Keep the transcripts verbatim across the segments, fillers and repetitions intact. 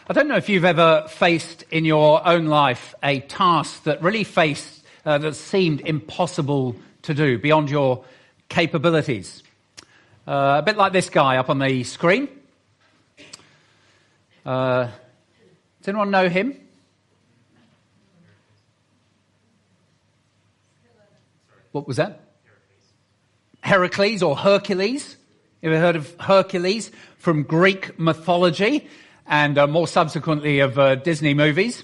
I don't know if you've ever faced in your own life a task that really faced, uh, that seemed impossible to do, beyond your capabilities. Uh, a bit like this guy up on the screen. Uh, does anyone know him? What was that? Heracles or Hercules. You ever heard of Hercules from Greek mythology and uh, more subsequently of uh, Disney movies?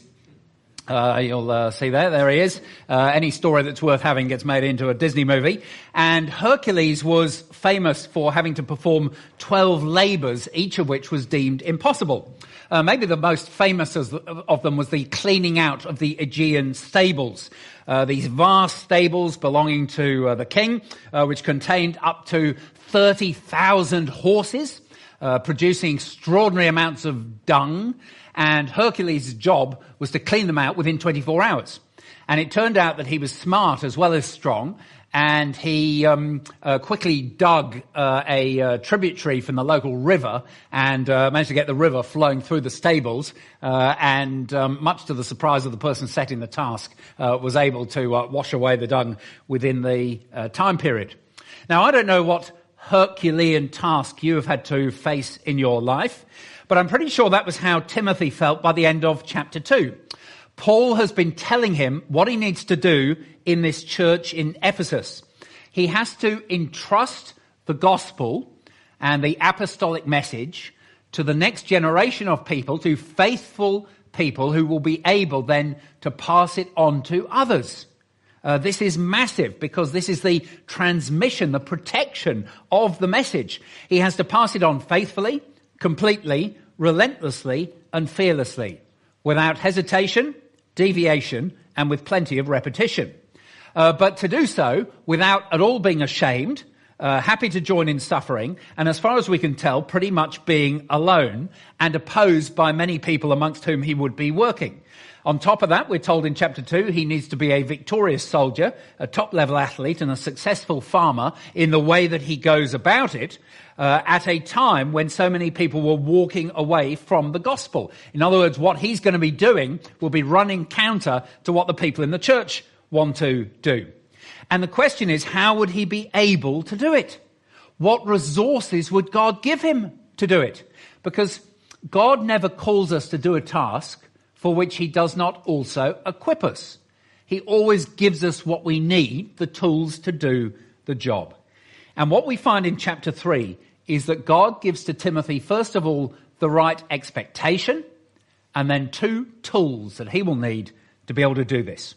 Uh, you'll uh, see there, there he is. Uh, any story that's worth having gets made into a Disney movie. And Hercules was famous for having to perform twelve labours, each of which was deemed impossible. Uh, maybe the most famous of them was the cleaning out of the Aegean stables. Uh, these vast stables belonging to uh, the king, uh, which contained up to thirty thousand horses, uh, producing extraordinary amounts of dung. And Hercules' job was to clean them out within twenty-four hours. And it turned out that he was smart as well as strong, and he um, uh, quickly dug uh, a uh, tributary from the local river and uh, managed to get the river flowing through the stables, uh, and um, much to the surprise of the person setting the task, uh, was able to uh, wash away the dung within the uh, time period. Now, I don't know what Herculean task you have had to face in your life, but I'm pretty sure that was how Timothy felt by the end of chapter two. Paul has been telling him what he needs to do in this church in Ephesus. He has to entrust the gospel and the apostolic message to the next generation of people, to faithful people who will be able then to pass it on to others. Uh, this is massive because this is the transmission, the protection of the message. He has to pass it on faithfully, completely, relentlessly, and fearlessly, without hesitation, deviation, and with plenty of repetition. Uh, but to do so without at all being ashamed, uh, happy to join in suffering, and as far as we can tell, pretty much being alone and opposed by many people amongst whom he would be working. On top of that, we're told in chapter two, he needs to be a victorious soldier, a top-level athlete, and a successful farmer in the way that he goes about it, uh, at a time when so many people were walking away from the gospel. In other words, what he's going to be doing will be running counter to what the people in the church want to do. And the question is, how would he be able to do it? What resources would God give him to do it? Because God never calls us to do a task for which he does not also equip us. He always gives us what we need, the tools to do the job. And what we find in chapter three is that God gives to Timothy, first of all, the right expectation, and then two tools that he will need to be able to do this.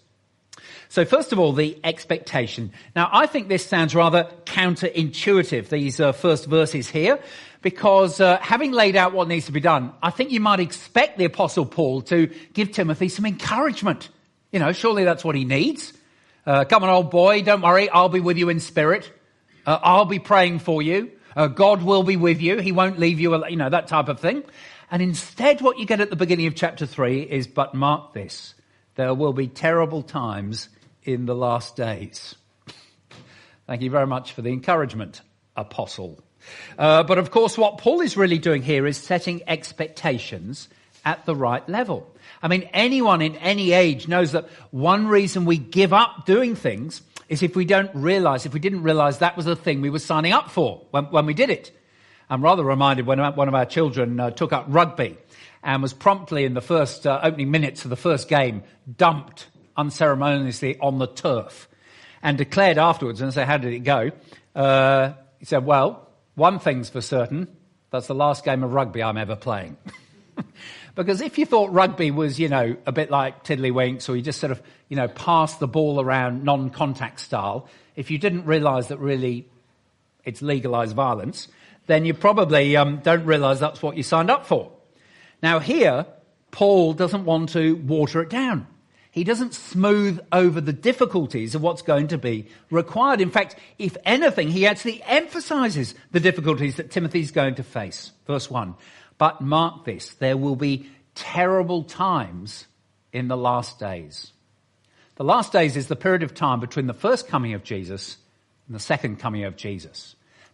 So first of all, the expectation. Now, I think this sounds rather counterintuitive, these uh, first verses here, because uh, having laid out what needs to be done, I think you might expect the Apostle Paul to give Timothy some encouragement. You know, surely that's what he needs. Uh, come on, old boy, don't worry, I'll be with you in spirit. Uh, I'll be praying for you. Uh, God will be with you. He won't leave you, you know, that type of thing. And instead, what you get at the beginning of chapter three is, but mark this, there will be terrible times in the last days. Thank you very much for the encouragement, Apostle. Uh, but of course, what Paul is really doing here is setting expectations at the right level. I mean, anyone in any age knows that one reason we give up doing things is if we don't realize, if we didn't realize that was the thing we were signing up for when, when we did it. I'm rather reminded when one of our children uh, took up rugby and was promptly in the first uh, opening minutes of the first game dumped unceremoniously on the turf and declared afterwards, and I said, how did it go? Uh, he said, well, one thing's for certain, that's the last game of rugby I'm ever playing. Because if you thought rugby was, you know, a bit like tiddlywinks, or you just sort of, you know, pass the ball around non-contact style, if you didn't realise that really it's legalised violence, then you probably um, don't realise that's what you signed up for. Now here, Paul doesn't want to water it down. He doesn't smooth over the difficulties of what's going to be required. In fact, if anything, he actually emphasises the difficulties that Timothy's going to face. Verse one, but mark this, there will be terrible times in the last days. The last days is the period of time between the first coming of Jesus and the second coming of Jesus.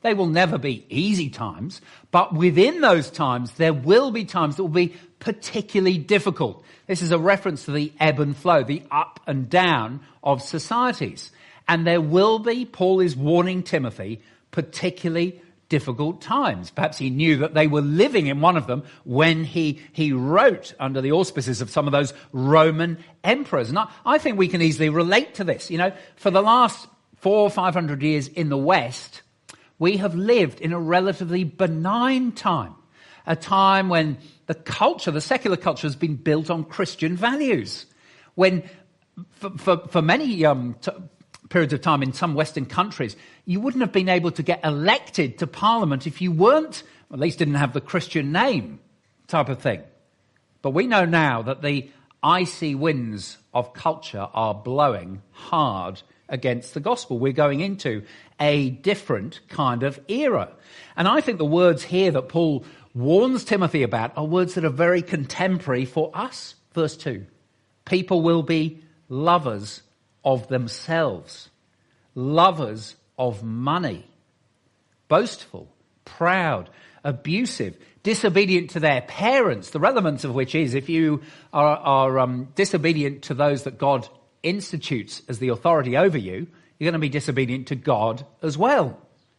They will never be easy times, but within those times, there will be times that will be particularly difficult. This is a reference to the ebb and flow, the up and down of societies. And there will be, Paul is warning Timothy, particularly difficult times. Perhaps he knew that they were living in one of them when he, he wrote under the auspices of some of those Roman emperors. And I, I think we can easily relate to this. You know, for the last four or five hundred years in the West, we have lived in a relatively benign time, a time when the culture, the secular culture, has been built on Christian values. When, for, for, for many um, t- periods of time in some Western countries, you wouldn't have been able to get elected to Parliament if you weren't, or at least didn't have the Christian name type of thing. But we know now that the icy winds of culture are blowing hard against the gospel. We're going into a different kind of era. And I think the words here that Paul warns Timothy about are words that are very contemporary for us. Verse two, people will be lovers of themselves, lovers of money, boastful, proud, abusive, disobedient to their parents, the relevance of which is if you are, are um, disobedient to those that God institutes as the authority over you, you're going to be disobedient to God as well.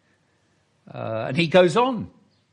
Uh, and he goes on.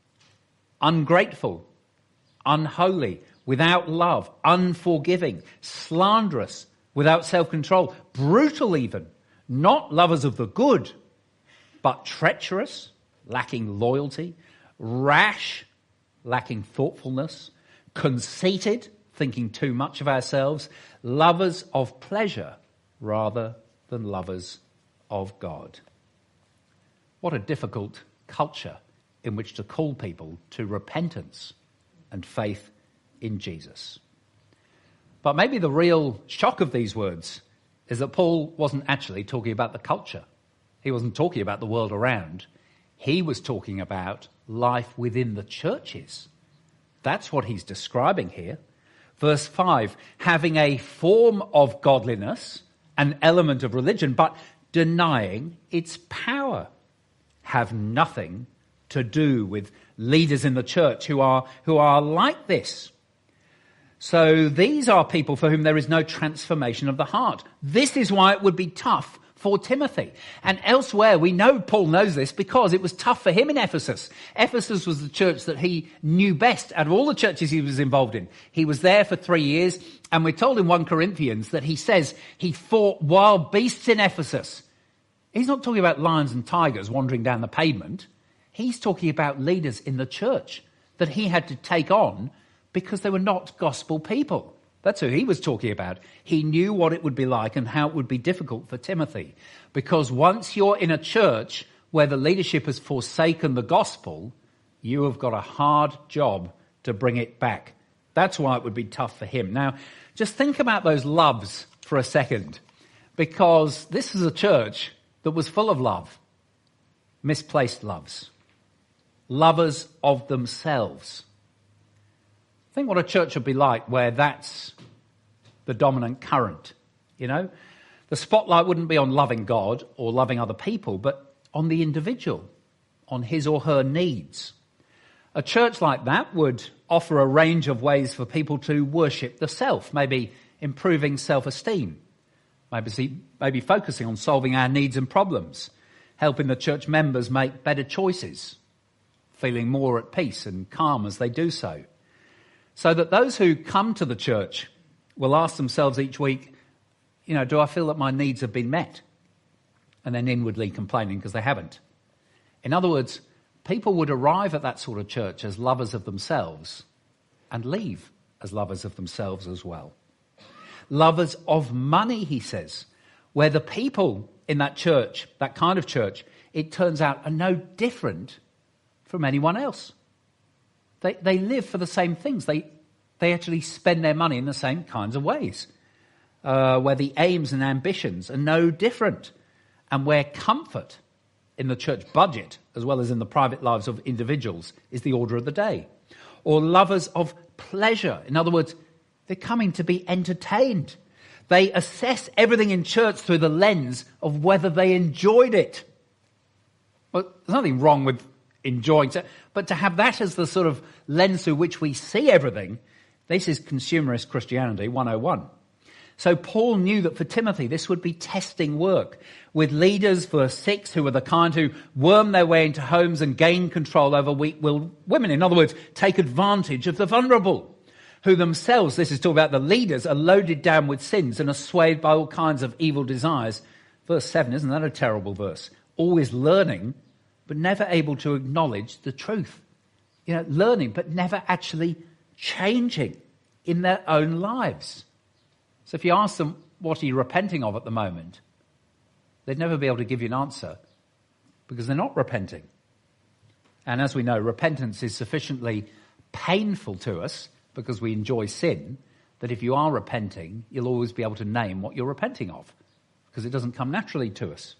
Ungrateful, unholy, without love, unforgiving, slanderous, without self-control, brutal even, not lovers of the good, but treacherous, lacking loyalty, rash, lacking thoughtfulness, conceited, thinking too much of ourselves, lovers of pleasure rather than lovers of God. What a difficult culture in which to call people to repentance and faith in Jesus. But maybe the real shock of these words is that Paul wasn't actually talking about the culture. He wasn't talking about the world around. He was talking about life within the churches. That's what he's describing here. Verse five, having a form of godliness, an element of religion, but denying its power, have nothing to do with leaders in the church who are, who are like this. So these are people for whom there is no transformation of the heart. This is why it would be tough for Timothy. And elsewhere, we know Paul knows this because it was tough for him in Ephesus. Ephesus was the church that he knew best out of all the churches he was involved in. He was there for three years, and we're told in First Corinthians that he says he fought wild beasts in Ephesus. He's not talking about lions and tigers wandering down the pavement. He's talking about leaders in the church that he had to take on because they were not gospel people. That's who he was talking about. He knew what it would be like and how it would be difficult for Timothy. Because once you're in a church where the leadership has forsaken the gospel, you have got a hard job to bring it back. That's why it would be tough for him. Now, just think about those loves for a second. Because this is a church that was full of love. Misplaced loves. Lovers of themselves. Think what a church would be like where that's the dominant current, you know? The spotlight wouldn't be on loving God or loving other people, but on the individual, on his or her needs. A church like that would offer a range of ways for people to worship the self, maybe improving self-esteem, maybe, see, maybe focusing on solving our needs and problems, helping the church members make better choices, feeling more at peace and calm as they do so. So that those who come to the church will ask themselves each week, you know, do I feel that my needs have been met? And then inwardly complaining because they haven't. In other words, people would arrive at that sort of church as lovers of themselves and leave as lovers of themselves as well. Lovers of money, he says, where the people in that church, that kind of church, it turns out are no different from anyone else. They they live for the same things. They they actually spend their money in the same kinds of ways, uh, where the aims and ambitions are no different, and where comfort in the church budget, as well as in the private lives of individuals, is the order of the day. Or lovers of pleasure. In other words, they're coming to be entertained. They assess everything in church through the lens of whether they enjoyed it. Well, there's nothing wrong with enjoying it, but to have that as the sort of lens through which we see everything, this is consumerist Christianity one oh one. So Paul knew that for Timothy this would be testing work with leaders, verse six, who were the kind who worm their way into homes and gain control over weak-willed women. In other words, take advantage of the vulnerable, who themselves, this is talking about the leaders, are loaded down with sins and are swayed by all kinds of evil desires. Verse seven, isn't that a terrible verse? Always learning, but never able to acknowledge the truth. You know, learning, but never actually changing in their own lives. So if you ask them, what are you repenting of at the moment? They'd never be able to give you an answer because they're not repenting. And as we know, repentance is sufficiently painful to us because we enjoy sin, that if you are repenting, you'll always be able to name what you're repenting of because it doesn't come naturally to us.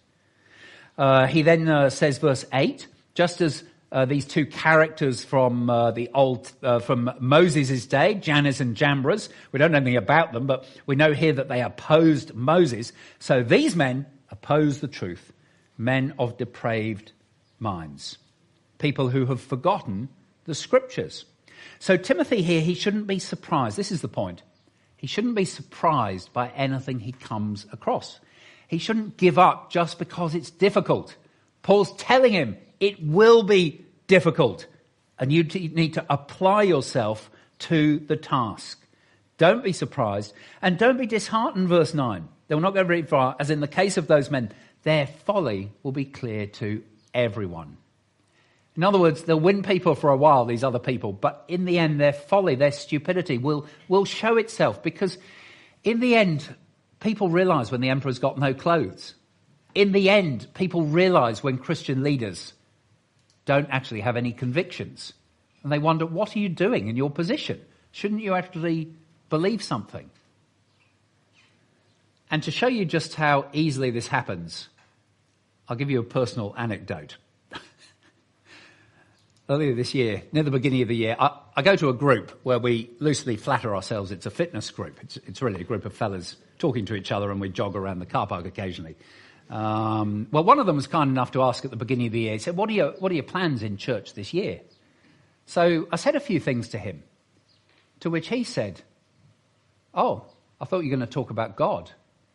Uh, he then uh, says, verse eight, just as uh, these two characters from uh, the old, uh, from Moses' day, Jannes and Jambres, we don't know anything about them, but we know here that they opposed Moses. So these men oppose the truth, men of depraved minds, people who have forgotten the scriptures. So Timothy here, he shouldn't be surprised. This is the point. He shouldn't be surprised by anything he comes across. He shouldn't give up just because it's difficult. Paul's telling him it will be difficult, and you need to apply yourself to the task. Don't be surprised, and don't be disheartened, verse nine. They will not go very far, as in the case of those men, their folly will be clear to everyone. In other words, they'll win people for a while, these other people, but in the end, their folly, their stupidity will, will show itself, because in the end, people realise when the emperor's got no clothes. In the end, people realise when Christian leaders don't actually have any convictions. And they wonder, what are you doing in your position? Shouldn't you actually believe something? And to show you just how easily this happens, I'll give you a personal anecdote. Earlier this year, near the beginning of the year, I, I go to a group where we loosely flatter ourselves it's a fitness group. It's, it's really a group of fellas talking to each other, and we jog around the car park occasionally. Um, well, one of them was kind enough to ask at the beginning of the year, he said, what are your, what are your plans in church this year? So I said a few things to him, to which he said, oh, I thought you were going to talk about God.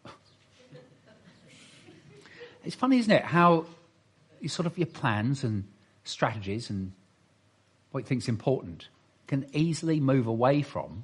It's funny, isn't it, how you sort of your plans and strategies and what you think's important can easily move away from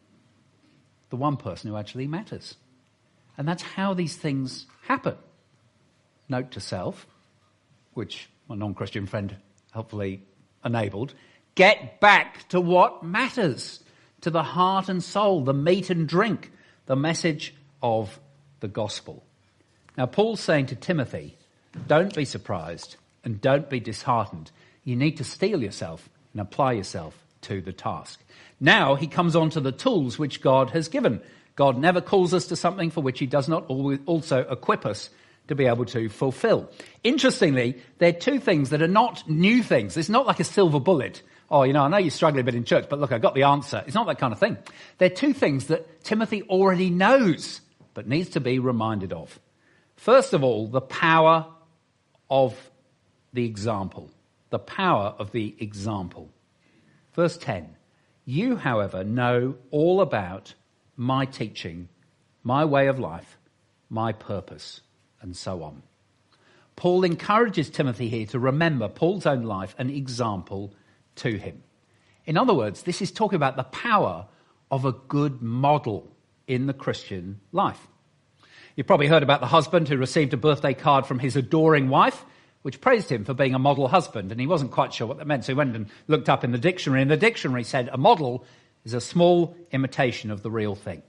the one person who actually matters. And that's how these things happen. Note to self, which my non-Christian friend hopefully enabled, get back to what matters, to the heart and soul, the meat and drink, the message of the gospel. Now, Paul's saying to Timothy, don't be surprised and don't be disheartened. You need to steel yourself and apply yourself to the task. Now he comes on to the tools which God has given. God never calls us to something for which he does not also equip us to be able to fulfill. Interestingly, there are two things that are not new things. It's not like a silver bullet. Oh, you know, I know you're struggling a bit in church, but look, I got the answer. It's not that kind of thing. There are two things that Timothy already knows, but needs to be reminded of. First of all, the power of the example. The power of the example. Verse ten. You, however, know all about my teaching, my way of life, my purpose, and so on. Paul encourages Timothy here to remember Paul's own life and example to him. In other words, this is talking about the power of a good model in the Christian life. You've probably heard about the husband who received a birthday card from his adoring wife, which praised him for being a model husband, and he wasn't quite sure what that meant, so he went and looked up in the dictionary, and the dictionary said a model is a small imitation of the real thing.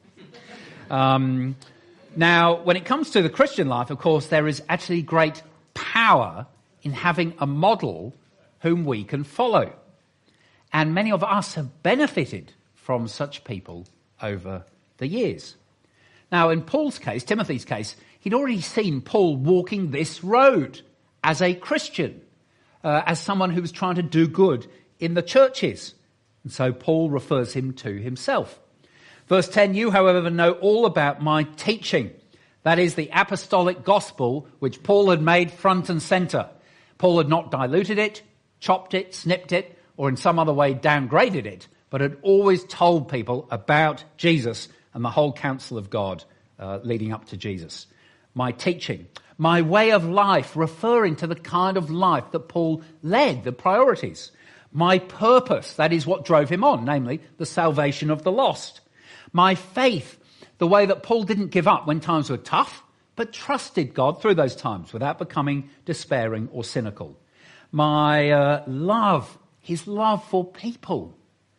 Um, now, when it comes to the Christian life, of course, there is actually great power in having a model whom we can follow. And many of us have benefited from such people over the years. Now, in Paul's case, Timothy's case, he'd already seen Paul walking this road as a Christian, uh, as someone who was trying to do good in the churches. And so Paul refers him to himself. Verse ten, you, however, know all about my teaching. That is the apostolic gospel which Paul had made front and center. Paul had not diluted it, chopped it, snipped it, or in some other way downgraded it, but had always told people about Jesus and the whole counsel of God uh, leading up to Jesus. My teaching, my way of life, referring to the kind of life that Paul led, the priorities. My purpose, that is what drove him on, namely the salvation of the lost. My faith, the way that Paul didn't give up when times were tough, but trusted God through those times without becoming despairing or cynical. My uh, love, his love for people.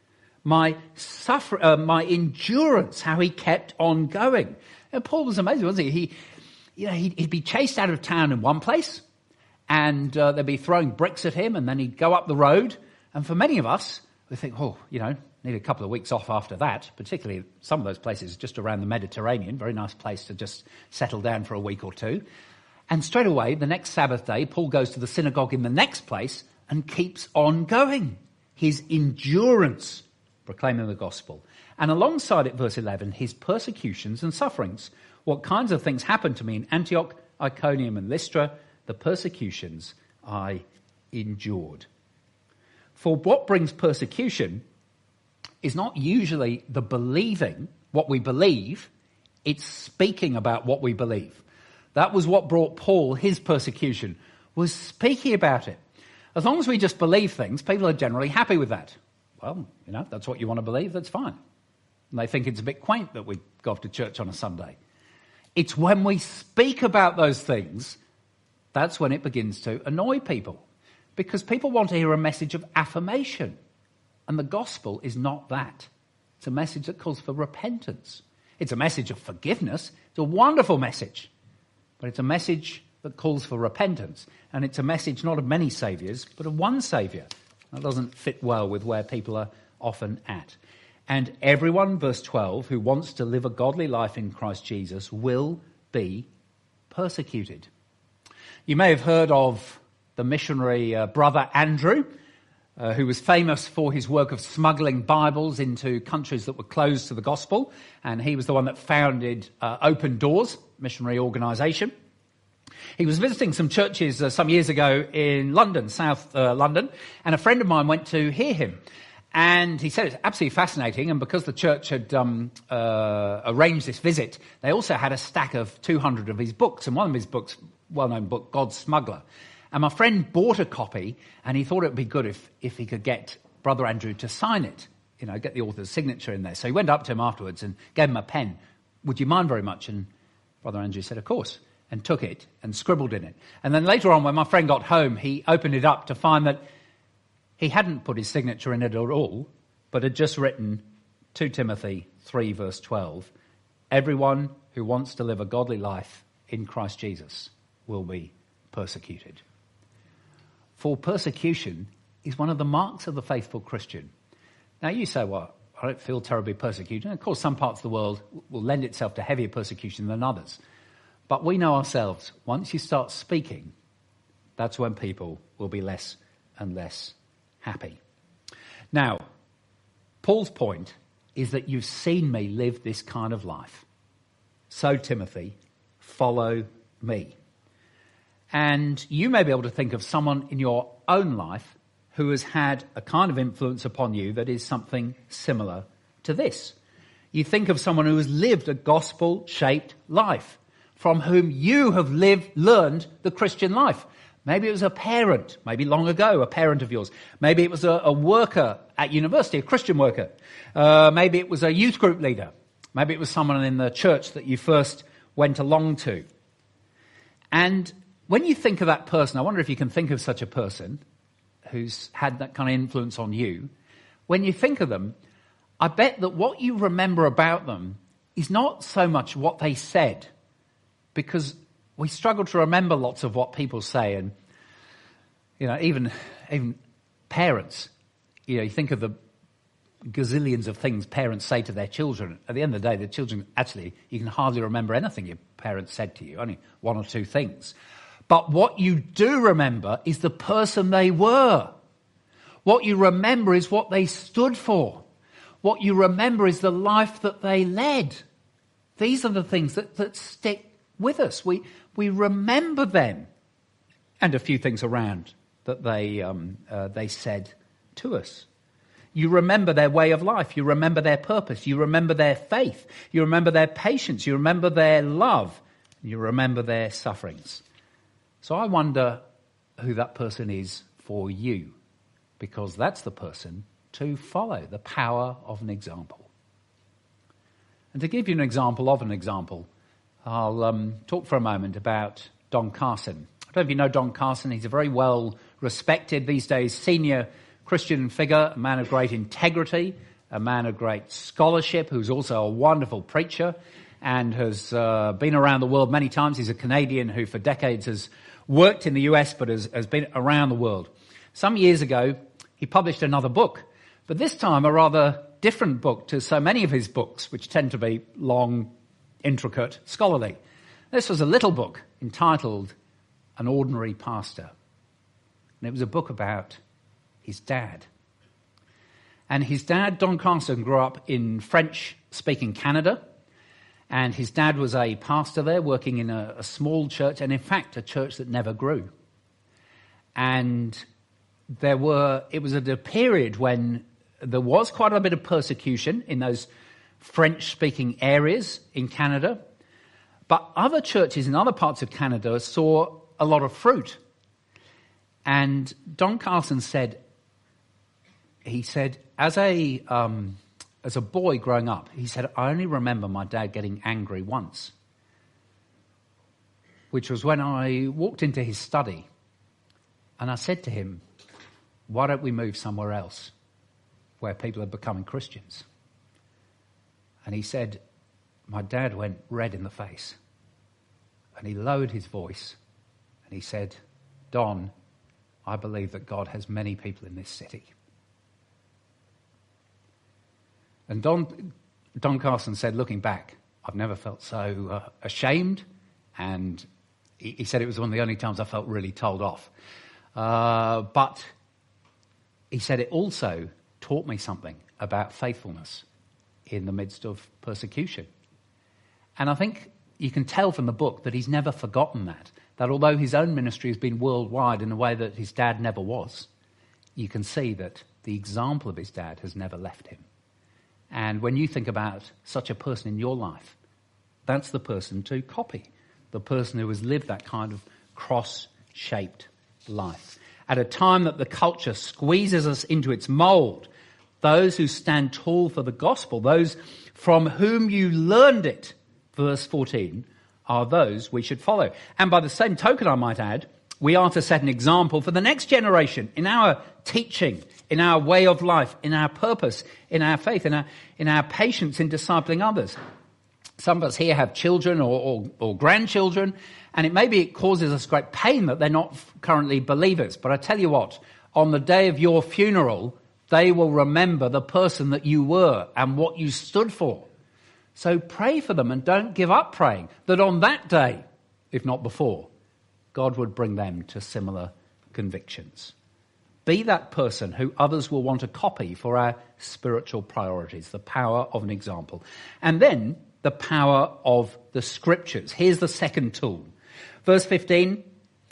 My suffer, uh, my endurance, how he kept on going. And Paul was amazing, wasn't he? He, you know, he'd, he'd be chased out of town in one place, and uh, they'd be throwing bricks at him, and then he'd go up the road. And for many of us, we think, oh, you know, need a couple of weeks off after that, particularly some of those places just around the Mediterranean, very nice place to just settle down for a week or two. And straight away, the next Sabbath day, Paul goes to the synagogue in the next place and keeps on going. His endurance, proclaiming the gospel. And alongside it, verse eleven, his persecutions and sufferings. What kinds of things happened to me in Antioch, Iconium and Lystra? The persecutions I endured. For what brings persecution is not usually the believing what we believe, it's speaking about what we believe. That was what brought Paul his persecution, was speaking about it. As long as we just believe things, people are generally happy with that. Well, you know, that's what you want to believe, that's fine. And they think it's a bit quaint that we go off to church on a Sunday. It's when we speak about those things, that's when it begins to annoy people. Because people want to hear a message of affirmation. And the gospel is not that. It's a message that calls for repentance. It's a message of forgiveness. It's a wonderful message. But it's a message that calls for repentance. And it's a message not of many saviours, but of one saviour. That doesn't fit well with where people are often at. And everyone, verse twelve, who wants to live a godly life in Christ Jesus will be persecuted. You may have heard of the missionary uh, brother Andrew, uh, who was famous for his work of smuggling Bibles into countries that were closed to the gospel. And he was the one that founded uh, Open Doors, missionary organisation. He was visiting some churches uh, some years ago in London, South uh, London, and a friend of mine went to hear him. And he said it's absolutely fascinating, and because the church had um, uh, arranged this visit, they also had a stack of two hundred of his books, and one of his books, well-known book, God's Smuggler. And my friend bought a copy, and he thought it would be good if, if he could get Brother Andrew to sign it, you know, get the author's signature in there. So he went up to him afterwards and gave him a pen. Would you mind very much? And Brother Andrew said, of course, and took it and scribbled in it. And then later on, when my friend got home, he opened it up to find that he hadn't put his signature in it at all, but had just written Second Timothy three, verse twelve, everyone who wants to live a godly life in Christ Jesus will be persecuted. For persecution is one of the marks of the faithful Christian. Now you say, well, I don't feel terribly persecuted. And of course, some parts of the world will lend itself to heavier persecution than others. But we know ourselves, once you start speaking, that's when people will be less and less happy. Now, Paul's point is that you've seen me live this kind of life. So, Timothy, follow me. And you may be able to think of someone in your own life who has had a kind of influence upon you that is something similar to this. You think of someone who has lived a gospel-shaped life, from whom you have lived, learned the Christian life. Maybe it was a parent, maybe long ago, a parent of yours. Maybe it was a, a worker at university, a Christian worker. Uh, maybe it was a youth group leader. Maybe it was someone in the church that you first went along to. And when you think of that person, I wonder if you can think of such a person who's had that kind of influence on you. When you think of them, I bet that what you remember about them is not so much what they said, because we struggle to remember lots of what people say. And, you know, even, even parents, you know, you think of the gazillions of things parents say to their children. At the end of the day, the children, actually, you can hardly remember anything your parents said to you, only one or two things. But what you do remember is the person they were. What you remember is what they stood for. What you remember is the life that they led. These are the things that, that stick with us. We, we remember them. and a few things around that they um, uh, they said to us. You remember their way of life. You remember their purpose. You remember their faith. You remember their patience. You remember their love. You remember their sufferings. So I wonder who that person is for you, because that's the person to follow, the power of an example. And to give you an example of an example, I'll um, talk for a moment about Don Carson. I don't know if you know Don Carson. He's a very well respected these days senior Christian figure, a man of great integrity, a man of great scholarship, who's also a wonderful preacher and has uh, been around the world many times. He's a Canadian who for decades has worked in the U S but has, has been around the world. Some years ago, he published another book, but this time a rather different book to so many of his books, which tend to be long, intricate, scholarly. This was a little book entitled An Ordinary Pastor. And it was a book about his dad. And his dad, Don Carson, grew up in French-speaking Canada. And his dad was a pastor there, working in a, a small church, and in fact, a church that never grew. And there were, it was at a period when there was quite a bit of persecution in those French-speaking areas in Canada. But other churches in other parts of Canada saw a lot of fruit. And Don Carson said, he said, as a um, as a boy growing up, he said, I only remember my dad getting angry once, which was when I walked into his study and I said to him, why don't we move somewhere else where people are becoming Christians? And he said, my dad went red in the face and he lowered his voice and he said, Don, I believe that God has many people in this city. And Don, Don Carson said, looking back, I've never felt so uh, ashamed, and he, he said it was one of the only times I felt really told off. Uh, but he said it also taught me something about faithfulness in the midst of persecution. And I think you can tell from the book that he's never forgotten that, that although his own ministry has been worldwide in a way that his dad never was, you can see that the example of his dad has never left him. And when you think about such a person in your life, that's the person to copy, the person who has lived that kind of cross-shaped life. At a time that the culture squeezes us into its mould, those who stand tall for the gospel, those from whom you learned it, verse fourteen, are those we should follow. And by the same token, I might add, we are to set an example for the next generation in our teaching, in our way of life, in our purpose, in our faith, in our, in our patience in discipling others. Some of us here have children or, or, or grandchildren, and it maybe it causes us great pain that they're not currently believers. But I tell you what, on the day of your funeral, they will remember the person that you were and what you stood for. So pray for them and don't give up praying that on that day, if not before, God would bring them to similar convictions. Be that person who others will want to copy for our spiritual priorities, the power of an example. And then the power of the scriptures. Here's the second tool. Verse fifteen,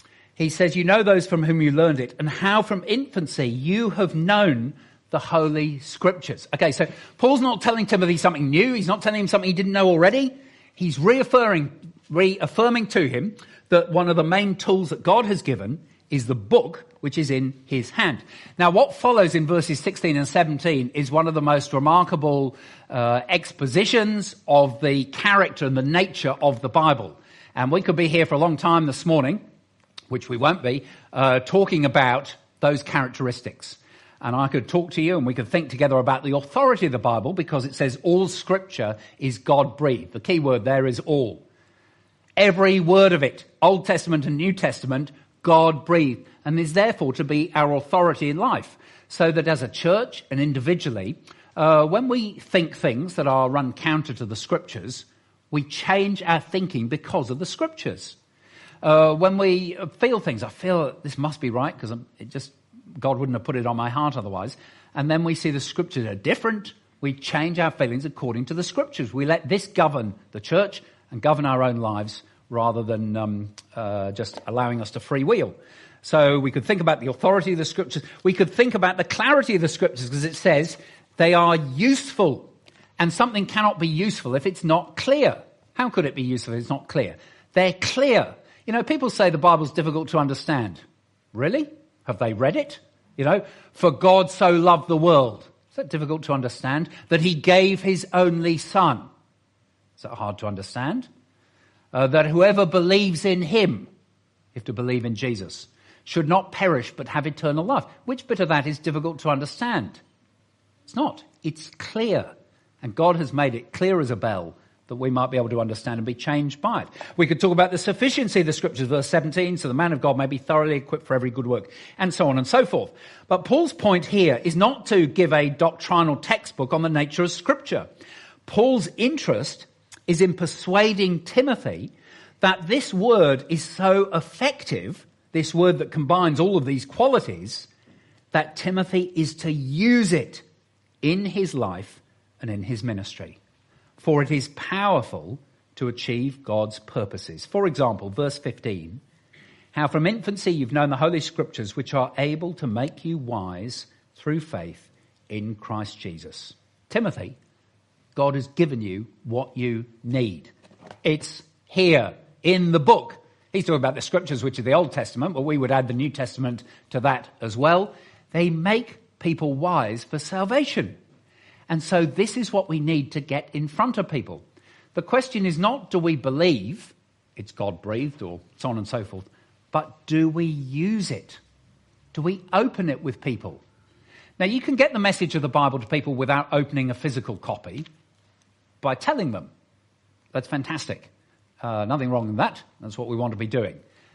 he says, you know those from whom you learned it, and how from infancy you have known the Holy Scriptures. Okay, so Paul's not telling Timothy something new. He's not telling him something he didn't know already. He's reaffirming, reaffirming to him that one of the main tools that God has given is the book which is in his hand. Now, what follows in verses sixteen and seventeen is one of the most remarkable uh, expositions of the character and the nature of the Bible. And we could be here for a long time this morning, which we won't be, uh, talking about those characteristics. And I could talk to you and we could think together about the authority of the Bible, because it says all scripture is God-breathed. The key word there is all. Every word of it, Old Testament and New Testament, God-breathed, and is therefore to be our authority in life. So that as a church and individually, uh, when we think things that are run counter to the scriptures, we change our thinking because of the scriptures. Uh, when we feel things, I feel this must be right because it just God wouldn't have put it on my heart otherwise. And then we see the scriptures are different. We change our feelings according to the scriptures. We let this govern the church and govern our own lives rather than um, uh, just allowing us to freewheel. So we could think about the authority of the Scriptures. We could think about the clarity of the Scriptures, because it says they are useful. And something cannot be useful if it's not clear. How could it be useful if it's not clear? They're clear. You know, people say the Bible's difficult to understand. Really? Have they read it? You know, for God so loved the world. Is that difficult to understand? That he gave his only son. Is that hard to understand? Uh, that whoever believes in him, you have to believe in Jesus, should not perish but have eternal life. Which bit of that is difficult to understand? It's not. It's clear. And God has made it clear as a bell that we might be able to understand and be changed by it. We could talk about the sufficiency of the Scriptures, verse seventeen, so the man of God may be thoroughly equipped for every good work, and so on and so forth. But Paul's point here is not to give a doctrinal textbook on the nature of Scripture. Paul's interest is in persuading Timothy that this word is so effective, this word that combines all of these qualities, that Timothy is to use it in his life and in his ministry. For it is powerful to achieve God's purposes. For example, verse fifteen, how from infancy you've known the Holy Scriptures, which are able to make you wise through faith in Christ Jesus. Timothy, God has given you what you need. It's here in the book. He's talking about the Scriptures, which are the Old Testament, but we would add the New Testament to that as well. They make people wise for salvation. And so this is what we need to get in front of people. The question is not, do we believe it's God-breathed or so on and so forth, but do we use it? Do we open it with people? Now, you can get the message of the Bible to people without opening a physical copy by telling them. That's fantastic. Uh, nothing wrong with that. That's what we want to be doing.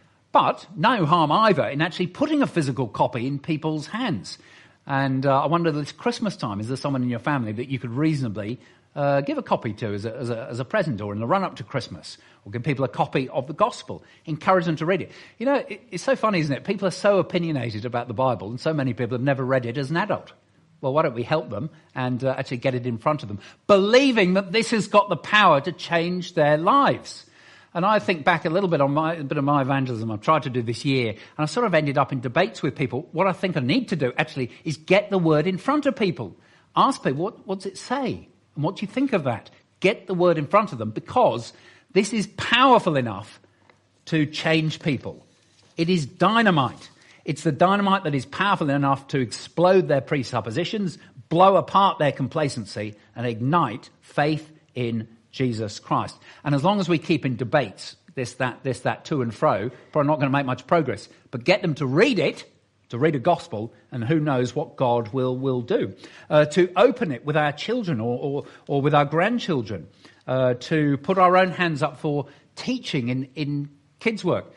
But no harm either in actually putting a physical copy in people's hands. And uh, I wonder, this Christmas time, is there someone in your family that you could reasonably uh, give a copy to as a, as, a, as a present, or in the run-up to Christmas, or give people a copy of the Gospel, encourage them to read it? You know, it, it's so funny, isn't it? People are so opinionated about the Bible, and so many people have never read it as an adult. Well, why don't we help them and uh, actually get it in front of them, believing that this has got the power to change their lives? And I think back a little bit on my, a bit of my evangelism I've tried to do this year, and I sort of ended up in debates with people. What I think I need to do, actually, is get the word in front of people. Ask people, what, what does it say? And what do you think of that? Get the word in front of them, because this is powerful enough to change people. It is dynamite. It's the dynamite that is powerful enough to explode their presuppositions, blow apart their complacency, and ignite faith in Jesus Christ. And as long as we keep in debates, this, that, this, that, to and fro, probably not going to make much progress. But get them to read it, to read a gospel, and who knows what God will, will do. Uh, to open it with our children or, or, or with our grandchildren. Uh, to put our own hands up for teaching in, in kids' work.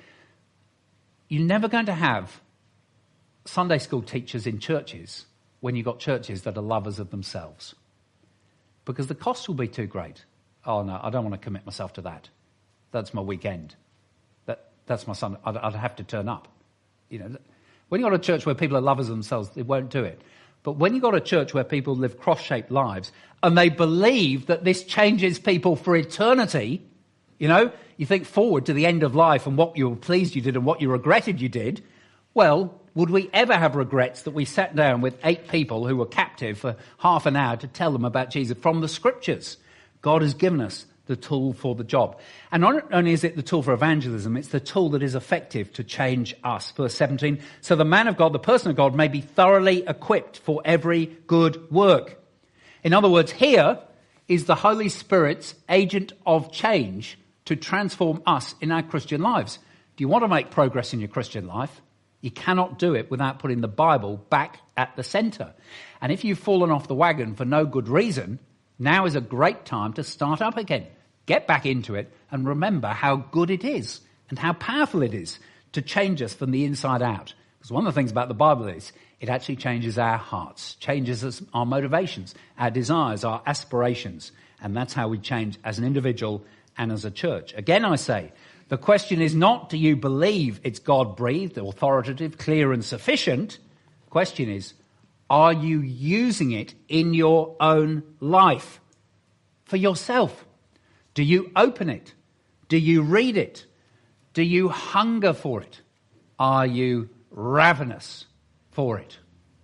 You're never going to have Sunday school teachers in churches when you've got churches that are lovers of themselves. Because the cost will be too great. Oh, no, I don't want to commit myself to that. That's my weekend. That That's my Sunday. I'd, I'd have to turn up. You know, when you've got a church where people are lovers of themselves, they won't do it. But when you've got a church where people live cross-shaped lives and they believe that this changes people for eternity, you know, you think forward to the end of life and what you were pleased you did and what you regretted you did, well, would we ever have regrets that we sat down with eight people who were captive for half an hour to tell them about Jesus from the Scriptures? God has given us the tool for the job. And not only is it the tool for evangelism, it's the tool that is effective to change us. Verse seventeen, so the man of God, the person of God, may be thoroughly equipped for every good work. In other words, here is the Holy Spirit's agent of change to transform us in our Christian lives. Do you want to make progress in your Christian life? You cannot do it without putting the Bible back at the centre. And if you've fallen off the wagon for no good reason, now is a great time to start up again. Get back into it and remember how good it is and how powerful it is to change us from the inside out. Because one of the things about the Bible is it actually changes our hearts, changes us, our motivations, our desires, our aspirations. And that's how we change as an individual and as a church. Again, I say, the question is not, do you believe it's God-breathed, authoritative, clear and sufficient? The question is, are you using it in your own life for yourself? Do you open it? Do you read it? Do you hunger for it? Are you ravenous for it?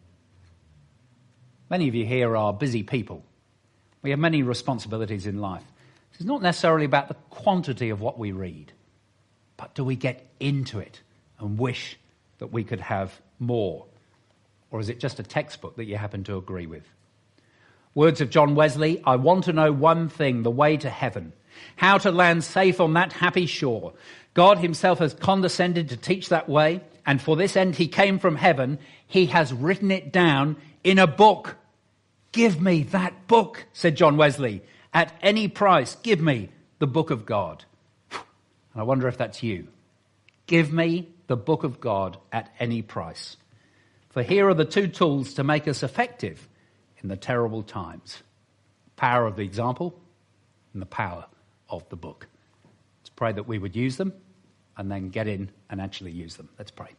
Many of you here are busy people. We have many responsibilities in life. It's not necessarily about the quantity of what we read, but do we get into it and wish that we could have more? Or is it just a textbook that you happen to agree with? Words of John Wesley, I want to know one thing, the way to heaven, how to land safe on that happy shore. God himself has condescended to teach that way, and for this end he came from heaven. He has written it down in a book. Give me that book, said John Wesley. At any price, give me the book of God. And I wonder if that's you. Give me the book of God at any price. For here are the two tools to make us effective in the terrible times. Power of the example and the power of the book. Let's pray that we would use them and then get in and actually use them. Let's pray.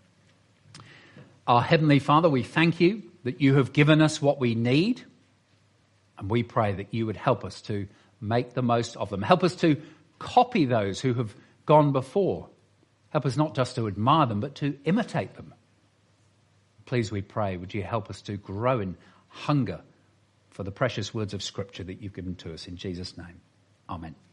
Our Heavenly Father, we thank you that you have given us what we need, and we pray that you would help us to make the most of them. Help us to copy those who have gone before. Help us not just to admire them, but to imitate them. Please, we pray, would you help us to grow in hunger for the precious words of Scripture that you've given to us. In Jesus' name, amen.